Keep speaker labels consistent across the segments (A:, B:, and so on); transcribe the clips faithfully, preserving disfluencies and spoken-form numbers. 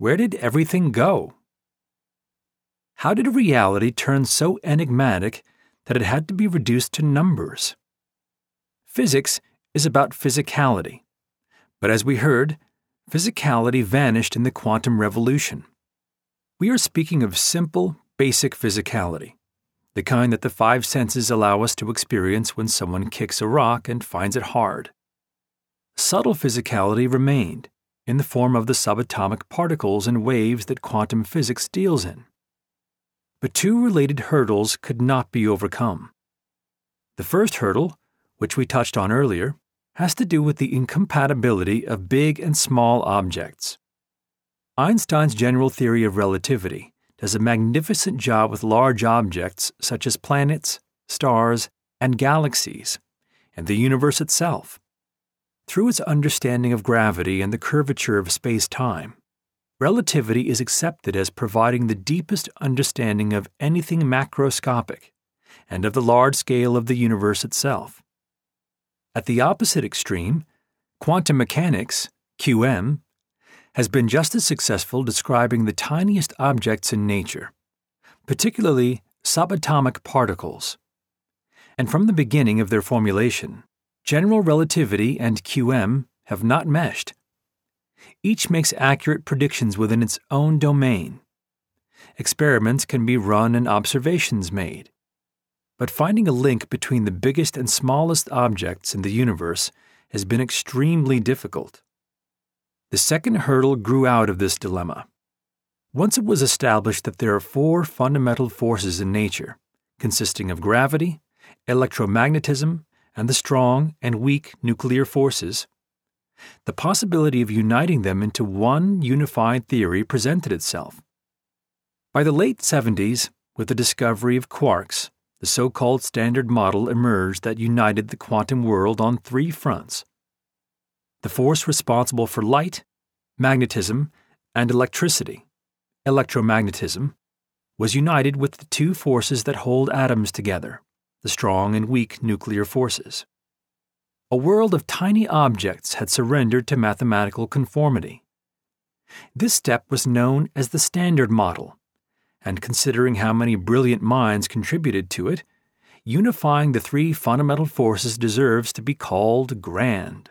A: Where did everything go? How did reality turn so enigmatic that it had to be reduced to numbers? Physics is about physicality, but as we heard, physicality vanished in the quantum revolution. We are speaking of simple, basic physicality, the kind that the five senses allow us to experience when someone kicks a rock and finds it hard. Subtle physicality remained, in the form of the subatomic particles and waves that quantum physics deals in. But two related hurdles could not be overcome. The first hurdle, which we touched on earlier, has to do with the incompatibility of big and small objects. Einstein's general theory of relativity does a magnificent job with large objects such as planets, stars, and galaxies, and the universe itself. Through its understanding of gravity and the curvature of space-time, relativity is accepted as providing the deepest understanding of anything macroscopic and of the large scale of the universe itself. At the opposite extreme, quantum mechanics, Q M, has been just as successful describing the tiniest objects in nature, particularly subatomic particles. And from the beginning of their formulation, general relativity and Q M have not meshed. Each makes accurate predictions within its own domain. Experiments can be run and observations made. But finding a link between the biggest and smallest objects in the universe has been extremely difficult. The second hurdle grew out of this dilemma. Once it was established that there are four fundamental forces in nature, consisting of gravity, electromagnetism, and the strong and weak nuclear forces, the possibility of uniting them into one unified theory presented itself. By the late seventies, with the discovery of quarks, the so-called Standard Model emerged that united the quantum world on three fronts. The force responsible for light, magnetism, and electricity, electromagnetism, was united with the two forces that hold atoms together, the strong and weak nuclear forces. A world of tiny objects had surrendered to mathematical conformity. This step was known as the Standard Model, and considering how many brilliant minds contributed to it, unifying the three fundamental forces deserves to be called grand.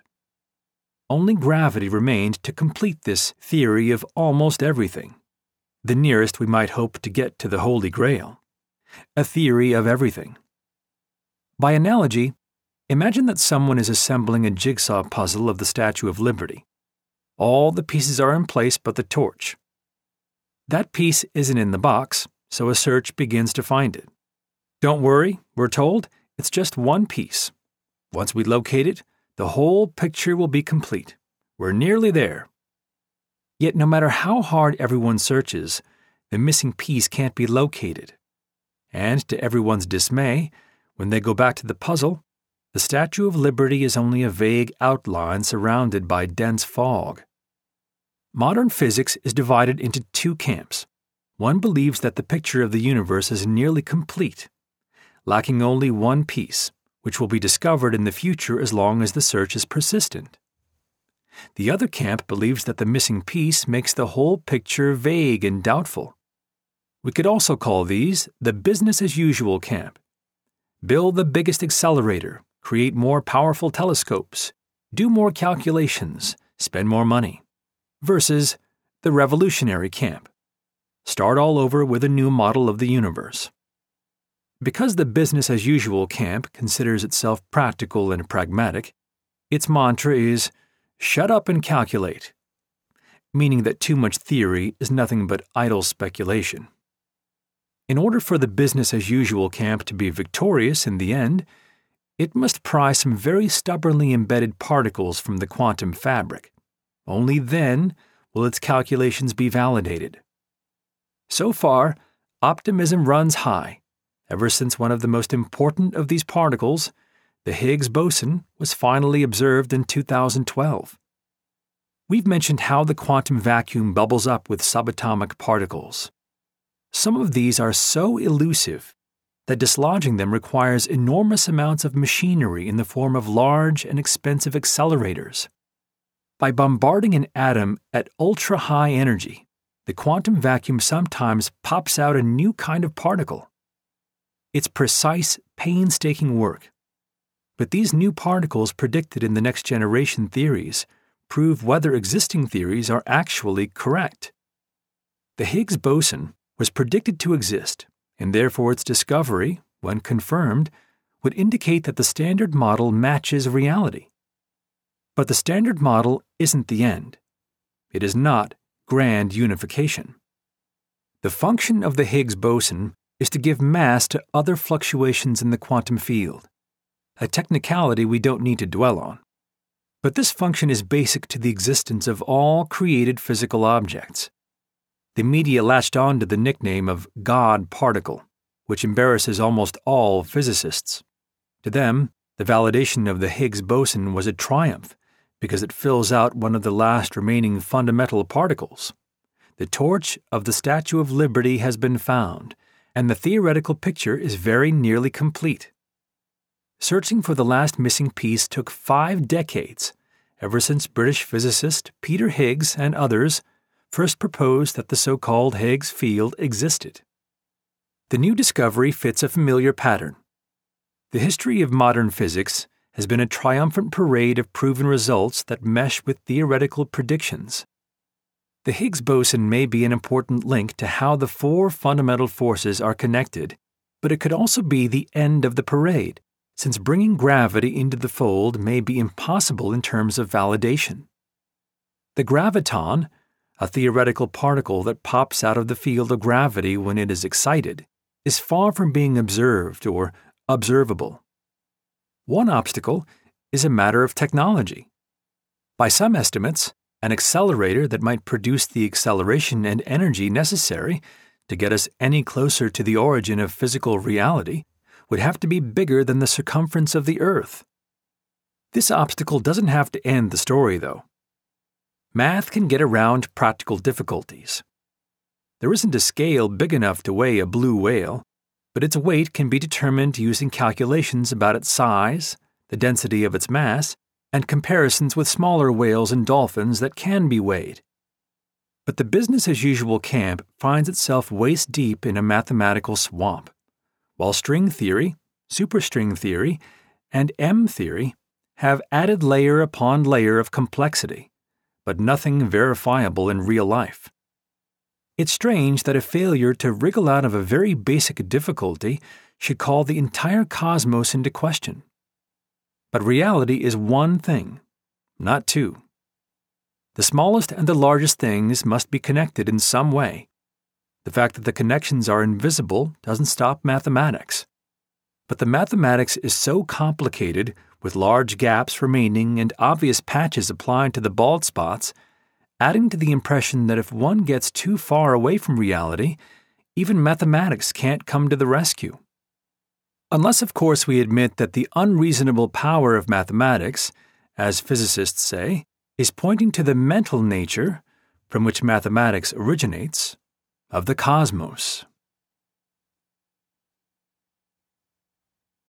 A: Only gravity remained to complete this theory of almost everything, the nearest we might hope to get to the Holy Grail, a theory of everything. By analogy, imagine that someone is assembling a jigsaw puzzle of the Statue of Liberty. All the pieces are in place but the torch. That piece isn't in the box, so a search begins to find it. Don't worry, we're told, it's just one piece. Once we locate it, the whole picture will be complete. We're nearly there. Yet no matter how hard everyone searches, the missing piece can't be located. And to everyone's dismay, when they go back to the puzzle, the Statue of Liberty is only a vague outline surrounded by dense fog. Modern physics is divided into two camps. One believes that the picture of the universe is nearly complete, lacking only one piece, which will be discovered in the future as long as the search is persistent. The other camp believes that the missing piece makes the whole picture vague and doubtful. We could also call these the business-as-usual camp. Build the biggest accelerator, create more powerful telescopes, do more calculations, spend more money. Versus the revolutionary camp. Start all over with a new model of the universe. Because the business-as-usual camp considers itself practical and pragmatic, its mantra is, shut up and calculate, meaning that too much theory is nothing but idle speculation. In order for the business-as-usual camp to be victorious in the end, it must pry some very stubbornly embedded particles from the quantum fabric. Only then will its calculations be validated. So far, optimism runs high, ever since one of the most important of these particles, the Higgs boson, was finally observed in two thousand twelve. We've mentioned how the quantum vacuum bubbles up with subatomic particles. Some of these are so elusive that dislodging them requires enormous amounts of machinery in the form of large and expensive accelerators. By bombarding an atom at ultra-high energy, the quantum vacuum sometimes pops out a new kind of particle. It's precise, painstaking work. But these new particles predicted in the next generation theories prove whether existing theories are actually correct. The Higgs boson was predicted to exist, and therefore its discovery, when confirmed, would indicate that the Standard Model matches reality. But the Standard Model isn't the end. It is not grand unification. The function of the Higgs boson is to give mass to other fluctuations in the quantum field, a technicality we don't need to dwell on. But this function is basic to the existence of all created physical objects. The media latched on to the nickname of God particle, which embarrasses almost all physicists. To them, the validation of the Higgs boson was a triumph because it fills out one of the last remaining fundamental particles. The torch of the Statue of Liberty has been found, and the theoretical picture is very nearly complete. Searching for the last missing piece took five decades, ever since British physicist Peter Higgs and others first proposed that the so-called Higgs field existed. The new discovery fits a familiar pattern. The history of modern physics has been a triumphant parade of proven results that mesh with theoretical predictions. The Higgs boson may be an important link to how the four fundamental forces are connected, but it could also be the end of the parade, since bringing gravity into the fold may be impossible in terms of validation. The graviton, a theoretical particle that pops out of the field of gravity when it is excited, is far from being observed or observable. One obstacle is a matter of technology. By some estimates, an accelerator that might produce the acceleration and energy necessary to get us any closer to the origin of physical reality would have to be bigger than the circumference of the Earth. This obstacle doesn't have to end the story, though. Math can get around practical difficulties. There isn't a scale big enough to weigh a blue whale, but its weight can be determined using calculations about its size, the density of its mass, and comparisons with smaller whales and dolphins that can be weighed. But the business-as-usual camp finds itself waist-deep in a mathematical swamp, while string theory, superstring theory, and M theory have added layer upon layer of complexity, but nothing verifiable in real life. It's strange that a failure to wriggle out of a very basic difficulty should call the entire cosmos into question. But reality is one thing, not two. The smallest and the largest things must be connected in some way. The fact that the connections are invisible doesn't stop mathematics. But the mathematics is so complicated, with large gaps remaining and obvious patches applied to the bald spots, adding to the impression that if one gets too far away from reality, even mathematics can't come to the rescue. Unless, of course, we admit that the unreasonable power of mathematics, as physicists say, is pointing to the mental nature, from which mathematics originates, of the cosmos.